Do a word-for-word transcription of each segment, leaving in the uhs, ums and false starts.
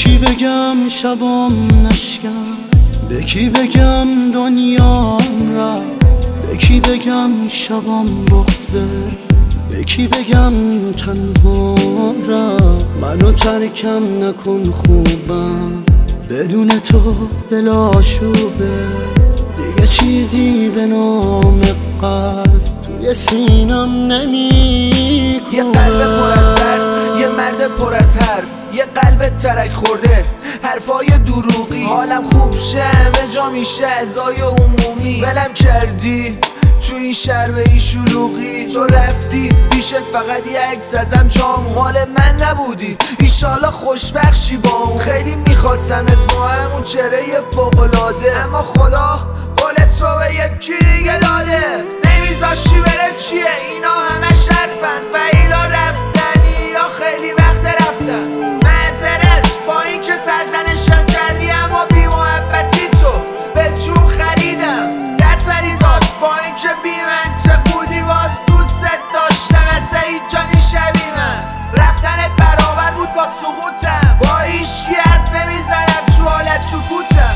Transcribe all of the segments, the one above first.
کی بگم شبام نشکن، به کی بگم دنیام رفت، به کی بگم شبام بغضه، به کی بگم تنهام رفت. منو ترکم نکن خوبم، بدون تو دل آشوبه، دیگه چیزی به نام قلب توی سینم نمیکنه. یه قلب پر از درد، یه مرد پر از حرف، یه قلب ترک خورده، حرفای دروغی. حالم خوب شه همه جا میشه ازای عمومی. ولم کردی تو این شهر به این شلوغی، تو رفتی پیشت فقط یه عکس ازم جام. مال من نبودی ایشالا خوشبخشی با اون. خیلی میخواستمت با همون چهره فوق‌العاده، اما خدا قول تو به یکی دیگه داده. نمیذاشی بره چیه اینا همه شرفن و اینا رفتنی یا خیلی وقت رفتن. معذرت با این که سرزنشم کردی، اما بی محبتی تو به جون خریدم. دست بریزاد با این که بی منطق بودی، باز دوستت داشتم از هیچ جانی شبی من. رفتنت برابر بود با سقوطم، با هیچکی حرف نمیزنم تو حالت سکوتم.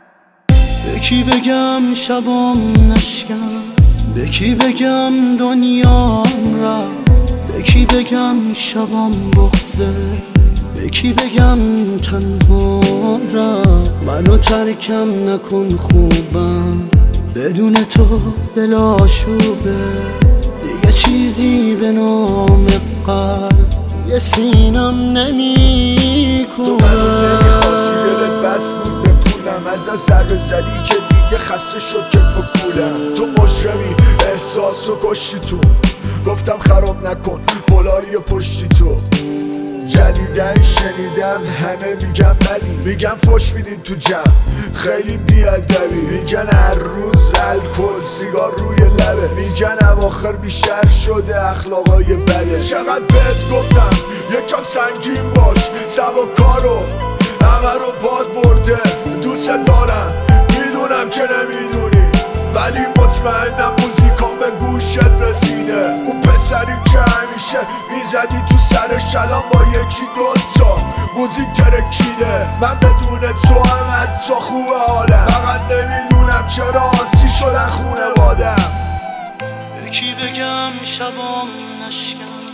به کی بگم شبام نشکن، به کی بگم دنیام رفت، به کی بگم شبام بغضه، به کی بگم تنهام رفت. منو ترکم نکن خوبم، بدون تو دل آشوبه، دیگه چیزی به نام قلب توی سینم نمیکنه. تو منو نمیخواستی، دلت بس بود به پولم، از دست ضربه زدی که دیگه خسته شد کتف و کولم. تو مجرمی احساس و کشتی تو، گفتم خراب نکن بالای پشتی تو. جدیدن شنیدم همه میگن بدی، میگن فش میدین تو جمع خیلی بیادبی، میگن هر روز الکل سیگار روی لبه، میگن اواخر بیشتر شده اخلاقای بده. چقدر بهت گفتم یکم سنگین باش، سبکارو همه رو باد برده. دوست دارم میدونم که نمیدونی، ولی مطمئنم موزیکام به گوشت رسیده. اون پسری که همیشه میزدی تو سرش الان با یکی دوتا موزیک ترکیده. من بدون تو هم حتی خوبه حالم، فقط نمیدونم چرا آسی شدن خونوادم. به کی بگم شبام نشکن،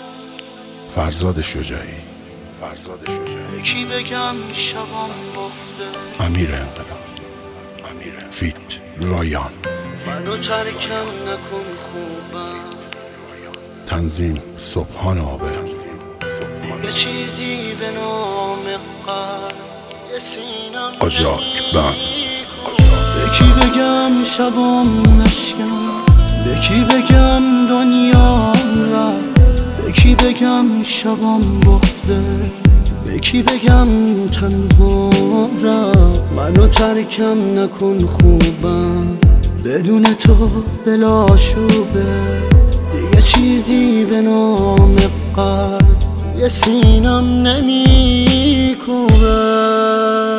فرزاد شجاعی. فرزاد شجاعی. به کی بگم شبام بغضه، امیر انقلاب. امیر فیت رایان. منو ترکم نکن خوبم، تنظیم صبحان آبر. یه چیزی به نام قلب یه سینم قاجاک بند. به کی بگم شبام نشکن، به کی بگم دنیام رفت، به کی بگم شبام بغضه، به کی بگم تنهام رفت. منو ترکم نکن خوبم، بدون تو دل آشوبه، دیگه چیزی به نام قلب توی سینم نمیکنه.